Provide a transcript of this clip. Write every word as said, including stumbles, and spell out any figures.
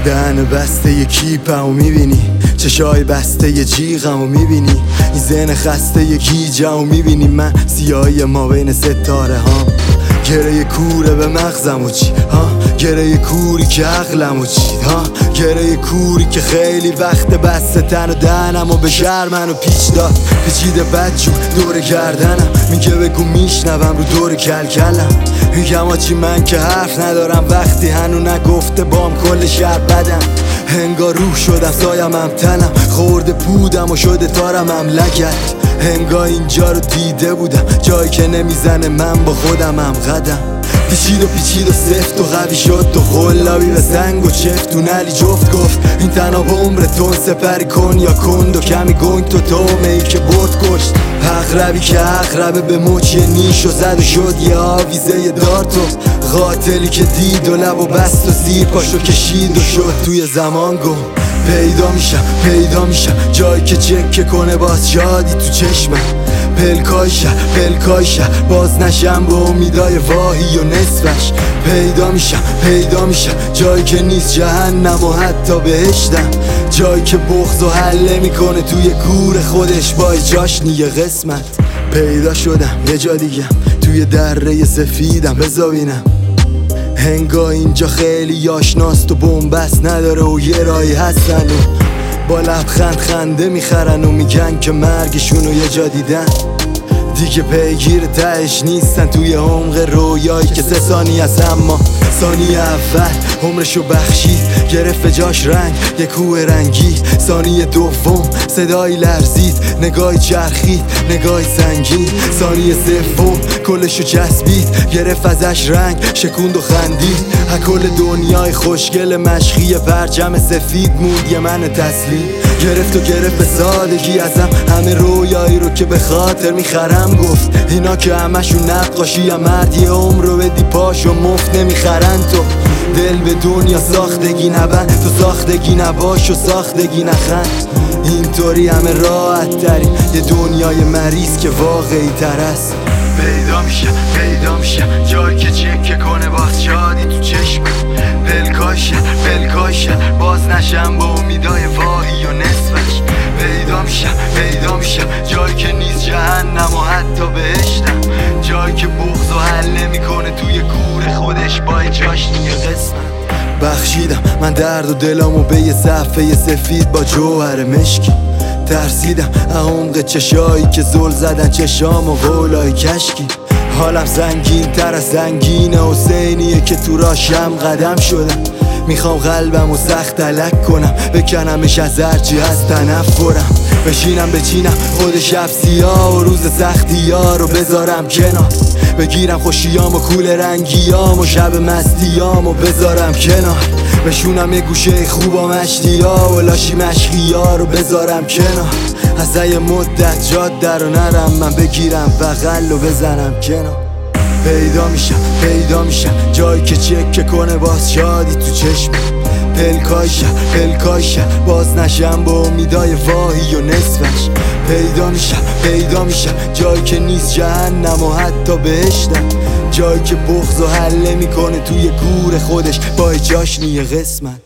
دهن بسته ی کیپمو میبینی، چشای بسته ی جیغمو میبینی، این ذهن خسته ی گیجمو میبینی، من سیاهی ما بین ستاره ها، گره کوره به مغزمو چی ها، گره کوری که عقلمو چید ها، گره کوری که خیلی وقت بسته تن و دهنمو به شرمن و پیچ داد، پیچیده بدجور دور گردنم، میگه بگو میشنوم رو دور کلکلم، میگم آجی من که حرف ندارم وقتی هنو نگفته بام کل شهر بدم، هنگار روح شدم سایم هم تنم، خورده پودم و شده تارم هم لگت، هنگا اینجا رو دیده بودم جایی که نمیزنه من با خودم هم قدم، پیچید و پیچید و سفت و قوی شد و قلابی به سنگ و چفتون علی جفت گفت این تناب عمر تون سپری کن یا کند و کمی گنگ تو تومه ای که برد کشت، اقربی که اقربه به موچی نیش و زد و شد یه آویزه یه دارت و قاتلی که دید و لب و بست و زیر پاشو کشید و شد توی زمان گم، پیدا میشم پیدا میشم جایی که چکه کنه باز شادی تو چشمم، پلکایشه پلکایشه باز نشم به امیدای واهی و نصفش، پیدا میشم پیدا میشم جایی که نیست جهنم و حتی بهشتم، جایی که بغض و حله میکنه توی گور خودش با جاشنی یه قسمت، پیدا شدم یه جا دیگم توی دره سفیدم بزابینم، هنگا اینجا خیلی آشناست و بنبست نداره و یه راهی هستن و با لبخند خنده میخرن و میگن که مرگشونو یه جا دیدن، دیگه پیگیر تهش نیستن توی عمق رویایی که سه ثانیه است اما ثانیه اول عمرشو بخشید گرفت جاش رنگ یه کوه رنگی، ثانیه دوم صدایی لرزید نگاهی چرخید نگاهی سنگین، ثانیه سوم کلشو چسبید گرفت ازش رنگ شکوند و خندید، از کل دنیای خوشگل مشخی پرچم سفید موند یه من تسلیم، گرفت و گرفت به سادگی ازم همه رویایی رو که به خاطر میخرم، گفت اینا که همشون نقاشی هم مرد یه عمر رو بدی پاشو مفت نمیخرن، تو دل به دنیا ساختگی نبند تو ساختگی نباش و ساختگی نخند، اینطوری همه راحت ترین یه دنیای مریض که واقعی تر است، پیدا میشم پیدا میشم جایی که چکه کنه باز شادی تو چشم، پلکاشه پلکاشه باز نشم با امیدای واهی و نصفش، پیدا میشم پیدا میشم جایی که نیست جهنم و حتی بهشتم، جایی که بغض و حله میکنه توی گور خودش با جاشنی یه قسمت، بخشیدم من درد و دلامو به یه صفحه سفید با جوهر مشکی، ترسیدم عمق چشایی که زل زدن چشام و قولای کشکی، حالم زنگین تر از زنگین حسینیه که تو راشم قدم شدم، میخوام قلبم و سخت تلک کنم بکنمش از هرچی از تنفرم، بشینم بچینم خود شب سیاه و روز سختی ها رو بذارم کنار، بگیرم خوشیام و کول رنگیام و شب مستیام و بذارم کنار، بشونم یه گوشه خوبا مشتی ها و لاشی مشقی ها رو بذارم کنار، از یه مدت جاده رو نرم من بگیرم بغل و بزنم کنار، پیدا میشم پیدا میشم جایی که چکه کنه باز شادی تو چشم، پلکایشه پلکایشه باز نشم با امیدای واهی و نصفش، پیدا میشم پیدا میشم جایی که نیست جهنم و حتی بهشتم، جایی که بغض و حله میکنه توی گور خودش با جاشنی یه قسمت.